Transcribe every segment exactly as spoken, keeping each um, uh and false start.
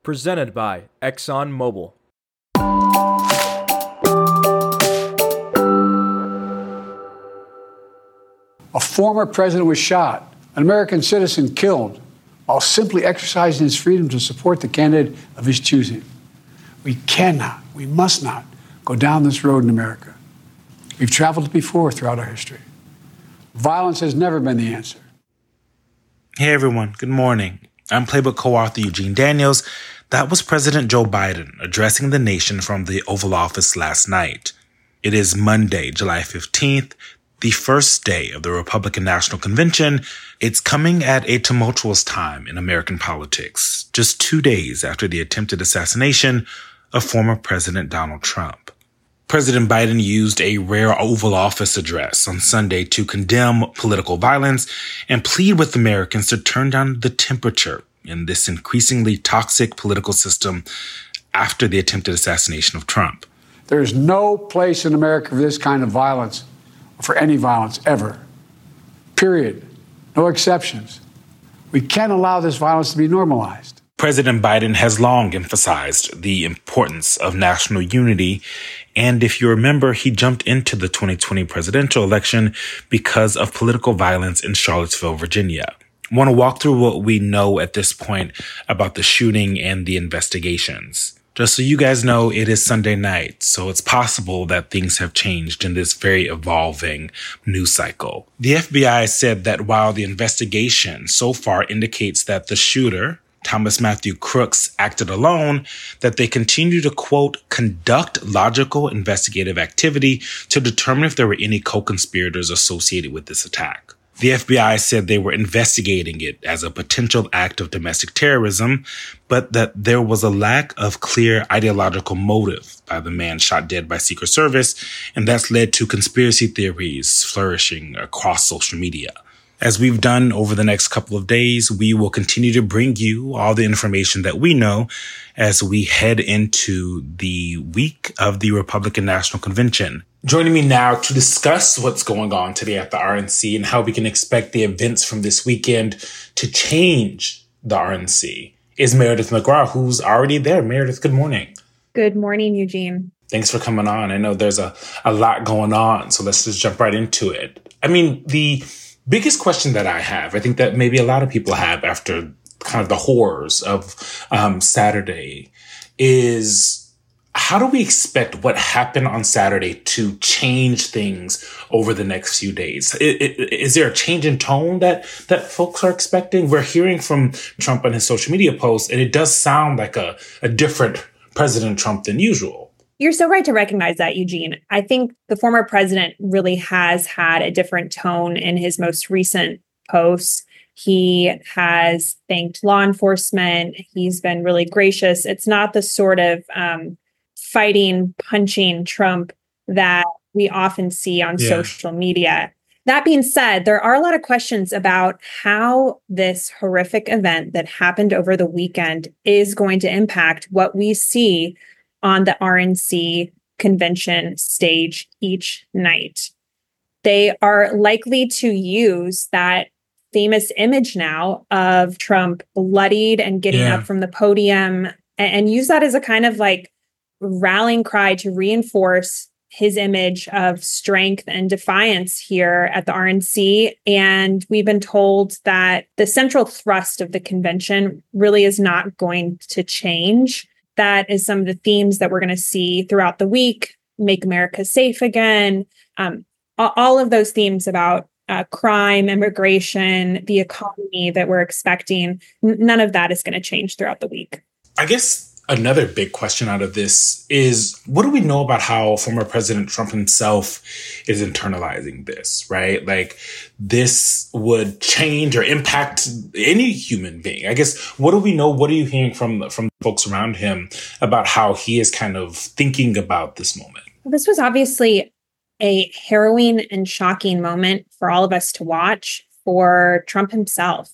Presented by ExxonMobil. A former president was shot, an American citizen killed, while simply exercising his freedom to support the candidate of his choosing. We cannot, we must not go down this road in America. We've traveled before throughout our history. Violence has never been the answer. Hey everyone, good morning. I'm Playbook co-author Eugene Daniels. That was President Joe Biden addressing the nation from the Oval Office last night. It is Monday, July fifteenth, the first day of the Republican National Convention. It's coming at a tumultuous time in American politics, just two days after the attempted assassination of former President Donald Trump. President Biden used a rare Oval Office address on Sunday to condemn political violence and plead with Americans to turn down the temperature in this increasingly toxic political system after the attempted assassination of Trump. There is no place in America for this kind of violence, or for any violence ever. Period. No exceptions. We can't allow this violence to be normalized. President Biden has long emphasized the importance of national unity. And if you remember, he jumped into the twenty twenty presidential election because of political violence in Charlottesville, Virginia. I want to walk through what we know at this point about the shooting and the investigations. Just so you guys know, it is Sunday night, so it's possible that things have changed in this very evolving news cycle. The F B I said that while the investigation so far indicates that the shooter, Thomas Matthew Crooks, acted alone, that they continue to, quote, conduct logical investigative activity to determine if there were any co-conspirators associated with this attack. The F B I said they were investigating it as a potential act of domestic terrorism, but that there was a lack of clear ideological motive by the man shot dead by Secret Service, and that's led to conspiracy theories flourishing across social media. As we've done over the next couple of days, we will continue to bring you all the information that we know as we head into the week of the Republican National Convention. Joining me now to discuss what's going on today at the R N C and how we can expect the events from this weekend to change the R N C is Meredith McGraw, who's already there. Meredith, good morning. Good morning, Eugene. Thanks for coming on. I know there's a, a lot going on, so let's just jump right into it. I mean, the biggest question that I have, I think that maybe a lot of people have after kind of the horrors of um, Saturday, is how do we expect what happened on Saturday to change things over the next few days? Is, is there a change in tone that, that folks are expecting? We're hearing from Trump on his social media posts, and it does sound like a, a different President Trump than usual. You're so right to recognize that, Eugene. I think the former president really has had a different tone in his most recent posts. He has thanked law enforcement. He's been really gracious. It's not the sort of um, fighting, punching Trump that we often see on yeah. social media. That being said, there are a lot of questions about how this horrific event that happened over the weekend is going to impact what we see on the R N C convention stage each night. They are likely to use that famous image now of Trump bloodied and getting yeah. up from the podium and, and use that as a kind of like rallying cry to reinforce his image of strength and defiance here at the R N C. And we've been told that the central thrust of the convention really is not going to change. That is some of the themes that we're going to see throughout the week. Make America safe again. Um, all of those themes about uh, crime, immigration, the economy that we're expecting. N- none of that is going to change throughout the week. I guess another big question out of this is, what do we know about how former President Trump himself is internalizing this, right? Like, this would change or impact any human being. I guess, what do we know? What are you hearing from, from folks around him about how he is kind of thinking about this moment? Well, this was obviously a harrowing and shocking moment for all of us to watch for Trump himself.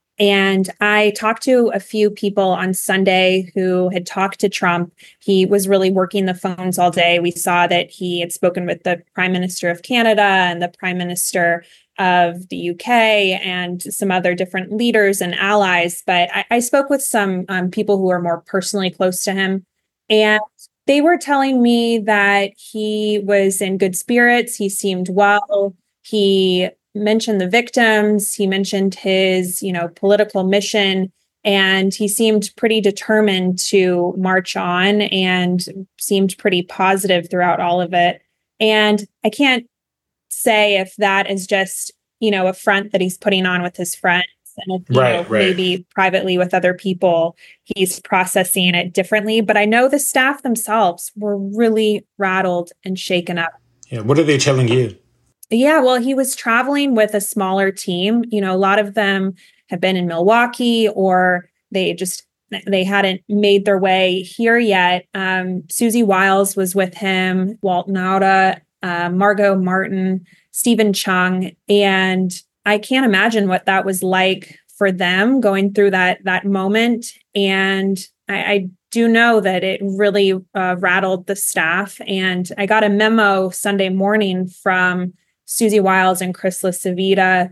And I talked to a few people on Sunday who had talked to Trump. He was really working the phones all day. We saw that he had spoken with the Prime Minister of Canada and the Prime Minister of the U K and some other different leaders and allies. But I, I spoke with some um, people who are more personally close to him, and they were telling me that he was in good spirits. He seemed well. He mentioned the victims. He mentioned his, you know, political mission, and he seemed pretty determined to march on and seemed pretty positive throughout all of it. And I can't say if that is just, you know, a front that he's putting on with his friends, and if, you right, know, right. maybe privately with other people, he's processing it differently. But I know the staff themselves were really rattled and shaken up. Yeah. What are they telling you? Yeah, well, he was traveling with a smaller team. You know, a lot of them have been in Milwaukee, or they just they hadn't made their way here yet. Um, Susie Wiles was with him, Walt Nauta, uh, Margot Martin, Stephen Chung, and I can't imagine what that was like for them going through that that moment. And I, I do know that it really uh, rattled the staff. And I got a memo Sunday morning from Susie Wiles and Chris LaCivita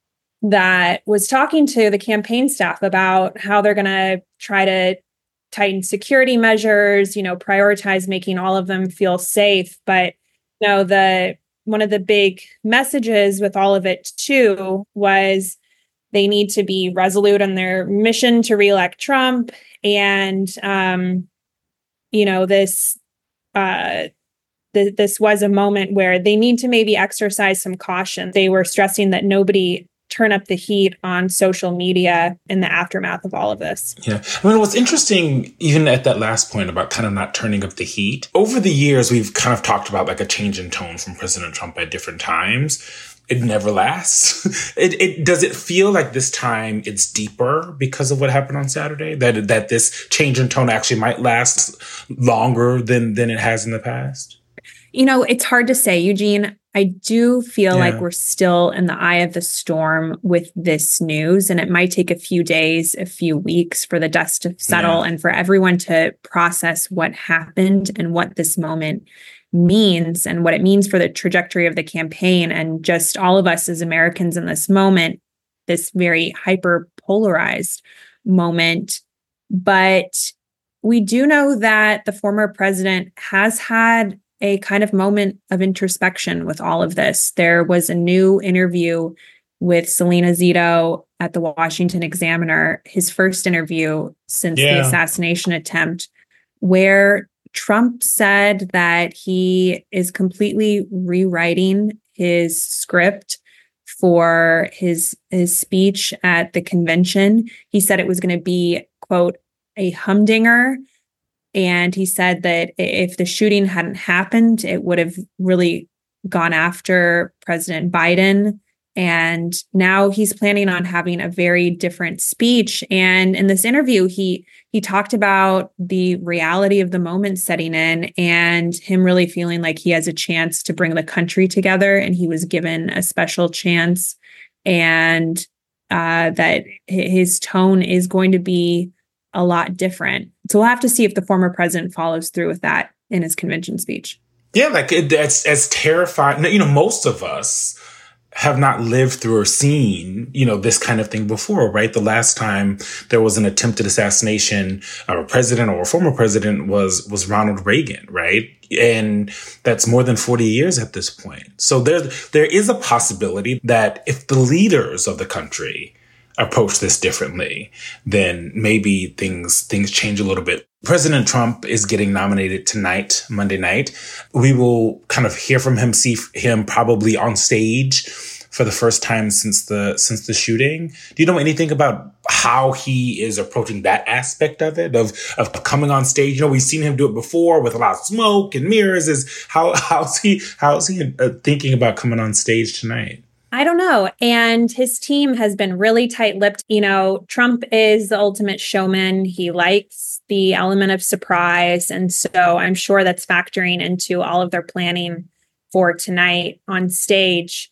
that was talking to the campaign staff about how they're going to try to tighten security measures, you know, prioritize making all of them feel safe. But, you know, the one of the big messages with all of it, too, was they need to be resolute in their mission to reelect Trump. And, um, you know, this uh, th- this was a moment where they need to maybe exercise some caution. They were stressing that nobody turn up the heat on social media in the aftermath of all of this. Yeah. I mean, what's interesting, even at that last point about kind of not turning up the heat, over the years, we've kind of talked about like a change in tone from President Trump at different times. It never lasts. it, it does it feel like this time it's deeper because of what happened on Saturday? That that this change in tone actually might last longer than than it has in the past? You know, it's hard to say, Eugene. I do feel Yeah. like we're still in the eye of the storm with this news, and it might take a few days, a few weeks for the dust to settle Yeah. and for everyone to process what happened and what this moment means and what it means for the trajectory of the campaign and just all of us as Americans in this moment, this very hyper polarized moment. But we do know that the former president has had a kind of moment of introspection with all of this. There was a new interview with Selena Zito at the Washington Examiner, his first interview since Yeah. the assassination attempt, where Trump said that he is completely rewriting his script for his his speech at the convention. He said it was going to be, quote, a humdinger. And he said that if the shooting hadn't happened, it would have really gone after President Biden. And now he's planning on having a very different speech. And in this interview, he he talked about the reality of the moment setting in and him really feeling like he has a chance to bring the country together. And he was given a special chance, and uh, that his tone is going to be a lot different. So we'll have to see if the former president follows through with that in his convention speech. Yeah, like it, that's as terrifying. You know, most of us have not lived through or seen, you know, this kind of thing before, right? The last time there was an attempted assassination of a president or a former president was was Ronald Reagan, right? And that's more than forty years at this point. So there there is a possibility that if the leaders of the country approach this differently, then maybe things things change a little bit. President Trump is getting nominated tonight, Monday night. We will kind of hear from him, see him probably on stage for the first time since the since the shooting. Do you know anything about how he is approaching that aspect of it, of of coming on stage? You know, we've seen him do it before with a lot of smoke and mirrors. Is how how's he how's he uh, thinking about coming on stage tonight? I don't know. And his team has been really tight-lipped. You know, Trump is the ultimate showman. He likes the element of surprise. And so I'm sure that's factoring into all of their planning for tonight on stage.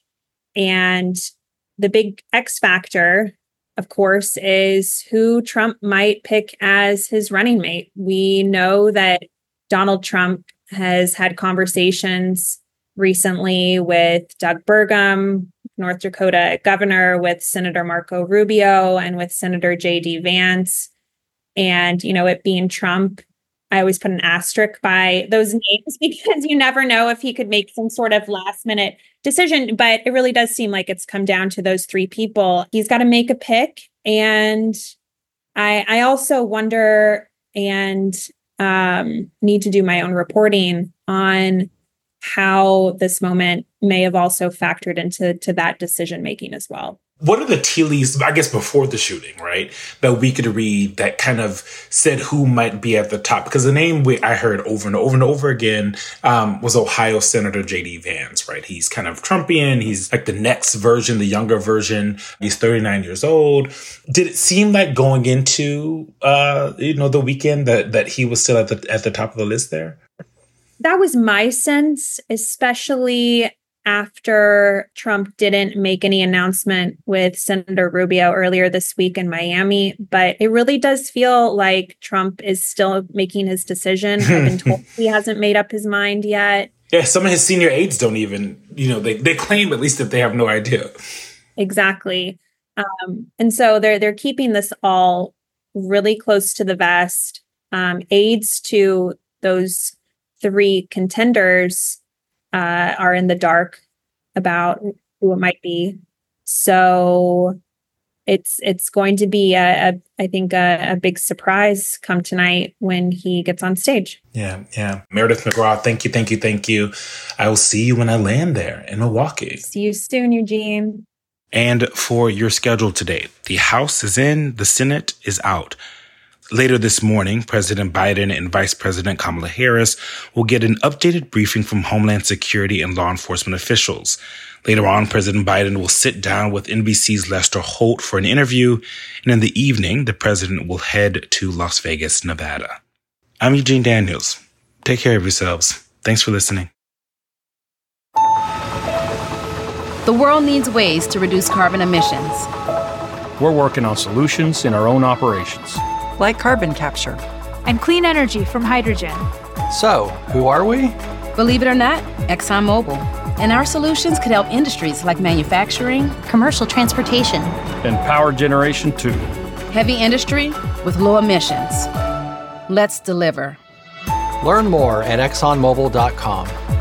And the big X factor, of course, is who Trump might pick as his running mate. We know that Donald Trump has had conversations recently with Doug Burgum, North Dakota governor with Senator Marco Rubio and with Senator J D Vance. And, you know, it being Trump, I always put an asterisk by those names because you never know if he could make some sort of last minute decision. But it really does seem like it's come down to those three people. He's got to make a pick. And I, I also wonder and um, need to do my own reporting on how this moment may have also factored into to that decision making as well. What are the tea leaves, I guess, before the shooting, right, that we could read that kind of said who might be at the top? Because the name we, I heard over and over and over again um, was Ohio Senator J D Vance, right? He's kind of Trumpian. He's like the next version, the younger version. He's thirty-nine years old. Did it seem like going into, uh, you know, the weekend that, that he was still at the at the top of the list there? That was my sense, especially after Trump didn't make any announcement with Senator Rubio earlier this week in Miami. But it really does feel like Trump is still making his decision. I've been told he hasn't made up his mind yet. Yeah, some of his senior aides don't even, you know, they, they claim at least that they have no idea. Exactly. Um, and so they're they're keeping this all really close to the vest. Um, aides to those three contenders Uh, are in the dark about who it might be. So it's it's going to be, a, a I think, a, a big surprise come tonight when he gets on stage. Yeah, yeah. Meredith McGraw, thank you, thank you, thank you. I will see you when I land there in Milwaukee. See you soon, Eugene. And for your schedule today, the House is in, the Senate is out. Later this morning, President Biden and Vice President Kamala Harris will get an updated briefing from Homeland Security and law enforcement officials. Later on, President Biden will sit down with N B C's Lester Holt for an interview. And in the evening, the president will head to Las Vegas, Nevada. I'm Eugene Daniels. Take care of yourselves. Thanks for listening. The world needs ways to reduce carbon emissions. We're working on solutions in our own operations, like carbon capture and clean energy from hydrogen. So, who are we? Believe it or not, ExxonMobil. And our solutions could help industries like manufacturing, commercial transportation, and power generation too. Heavy industry with low emissions. Let's deliver. Learn more at exxon mobil dot com.